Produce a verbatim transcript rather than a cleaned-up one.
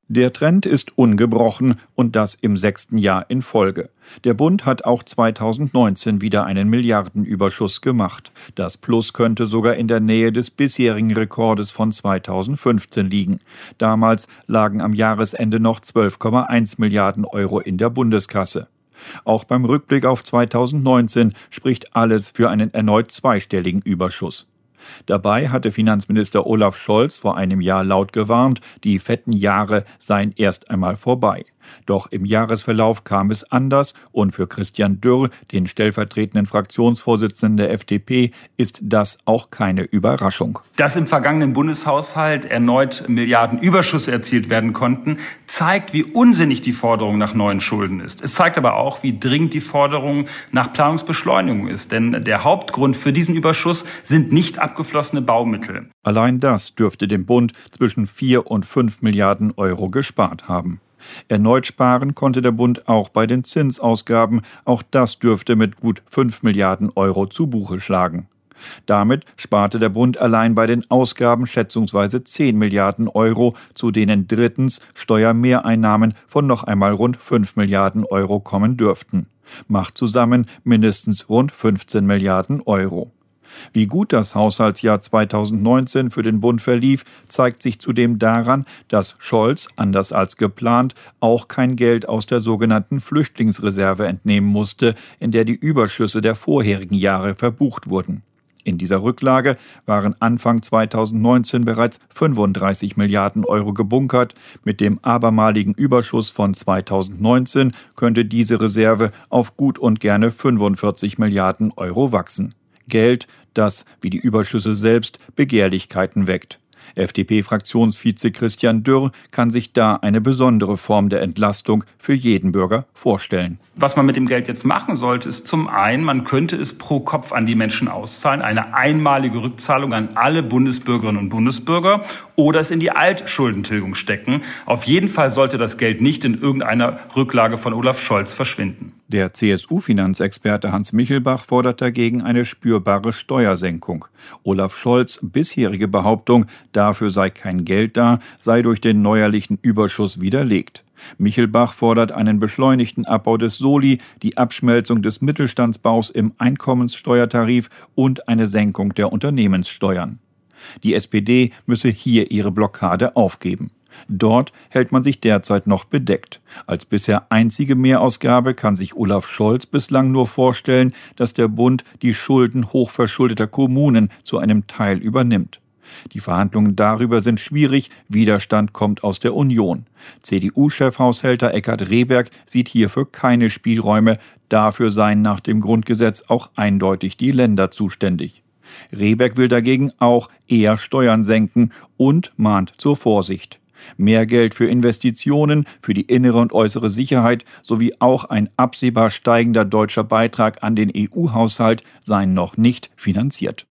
Der Trend ist ungebrochen und das im sechsten Jahr in Folge. Der Bund hat auch zweitausendneunzehn wieder einen Milliardenüberschuss gemacht. Das Plus könnte sogar in der Nähe des bisherigen Rekordes von zweitausendfünfzehn liegen. Damals lagen am Jahresende noch zwölf Komma eins Milliarden Euro in der Bundeskasse. Auch beim Rückblick auf zweitausendneunzehn spricht alles für einen erneut zweistelligen Überschuss. Dabei hatte Finanzminister Olaf Scholz vor einem Jahr laut gewarnt, die fetten Jahre seien erst einmal vorbei. Doch im Jahresverlauf kam es anders und für Christian Dürr, den stellvertretenden Fraktionsvorsitzenden der F D P, ist das auch keine Überraschung. Dass im vergangenen Bundeshaushalt erneut Milliardenüberschüsse erzielt werden konnten, zeigt, wie unsinnig die Forderung nach neuen Schulden ist. Es zeigt aber auch, wie dringend die Forderung nach Planungsbeschleunigung ist. Denn der Hauptgrund für diesen Überschuss sind nicht abgeflossene Baumittel. Allein das dürfte dem Bund zwischen vier und fünf Milliarden Euro gespart haben. Erneut sparen konnte der Bund auch bei den Zinsausgaben. Auch das dürfte mit gut fünf Milliarden Euro zu Buche schlagen. Damit sparte der Bund allein bei den Ausgaben schätzungsweise zehn Milliarden Euro, zu denen drittens Steuermehreinnahmen von noch einmal rund fünf Milliarden Euro kommen dürften. Macht zusammen mindestens rund fünfzehn Milliarden Euro. Wie gut das Haushaltsjahr zweitausendneunzehn für den Bund verlief, zeigt sich zudem daran, dass Scholz, anders als geplant, auch kein Geld aus der sogenannten Flüchtlingsreserve entnehmen musste, in der die Überschüsse der vorherigen Jahre verbucht wurden. In dieser Rücklage waren Anfang zweitausendneunzehn bereits fünfunddreißig Milliarden Euro gebunkert. Mit dem abermaligen Überschuss von zweitausendneunzehn könnte diese Reserve auf gut und gerne fünfundvierzig Milliarden Euro wachsen. Geld, das, wie die Überschüsse selbst, Begehrlichkeiten weckt. F D P-Fraktionsvize Christian Dürr kann sich da eine besondere Form der Entlastung für jeden Bürger vorstellen. Was man mit dem Geld jetzt machen sollte, ist zum einen, man könnte es pro Kopf an die Menschen auszahlen, eine einmalige Rückzahlung an alle Bundesbürgerinnen und Bundesbürger, oder es in die Altschuldentilgung stecken. Auf jeden Fall sollte das Geld nicht in irgendeiner Rücklage von Olaf Scholz verschwinden. Der C S U-Finanzexperte Hans Michelbach fordert dagegen eine spürbare Steuersenkung. Olaf Scholz' bisherige Behauptung, dafür sei kein Geld da, sei durch den neuerlichen Überschuss widerlegt. Michelbach fordert einen beschleunigten Abbau des Soli, die Abschmelzung des Mittelstandsbaus im Einkommenssteuertarif und eine Senkung der Unternehmenssteuern. Die S P D müsse hier ihre Blockade aufgeben. Dort hält man sich derzeit noch bedeckt. Als bisher einzige Mehrausgabe kann sich Olaf Scholz bislang nur vorstellen, dass der Bund die Schulden hochverschuldeter Kommunen zu einem Teil übernimmt. Die Verhandlungen darüber sind schwierig, Widerstand kommt aus der Union. C D U-Chefhaushälter Eckhard Rehberg sieht hierfür keine Spielräume, dafür seien nach dem Grundgesetz auch eindeutig die Länder zuständig. Rehberg will dagegen auch eher Steuern senken und mahnt zur Vorsicht. Mehr Geld für Investitionen, für die innere und äußere Sicherheit sowie auch ein absehbar steigender deutscher Beitrag an den E U-Haushalt seien noch nicht finanziert.